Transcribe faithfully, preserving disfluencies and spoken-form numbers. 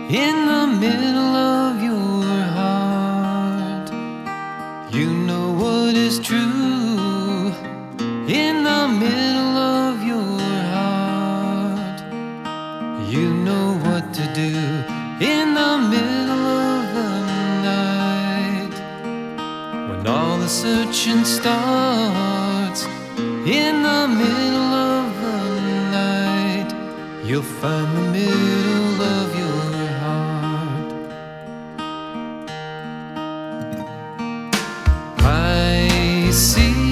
in the middle of your heart. You know what is true in the middle of your heart. You know what to do in the middle of the night. When all the searching starts in the middle of the night, you'll find the middle of your heart. I see